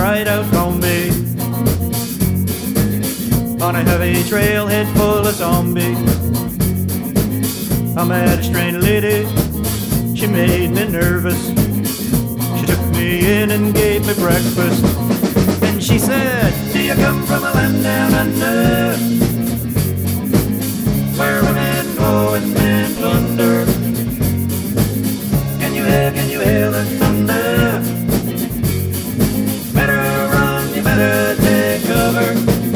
right out on me. On a heavy trailhead full of zombies, I met a strange lady, she made me nervous. She took me in and gave me breakfast. And she said, do you come from a land down under, where women go and men plunder? Can you hail the thunder? Better run, you better take cover.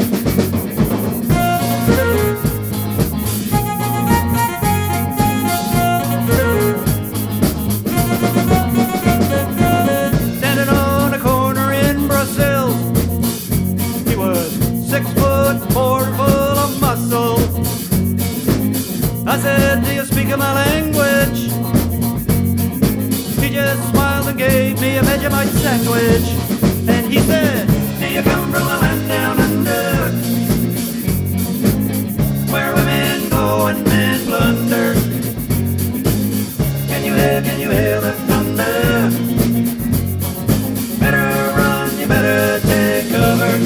Standing on a corner in Brussels, he was 6 foot 4, full of muscle. I said, do you speak my language? He just smiled and gave me a Vegemite sandwich. And he said, do you come from a land down under, where women go and men plunder? Can you hail the thunder? Better run, you better take cover.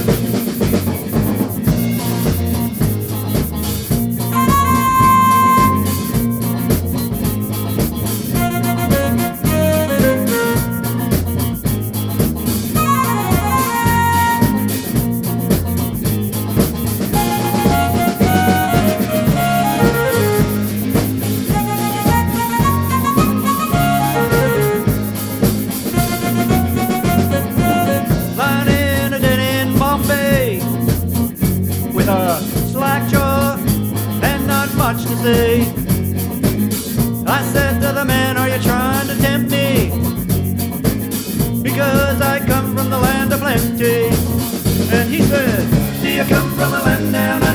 With a slack jaw and not much to say, I said to the man, are you trying to tempt me? Because I come from the land of plenty. And he said, do you come from a land down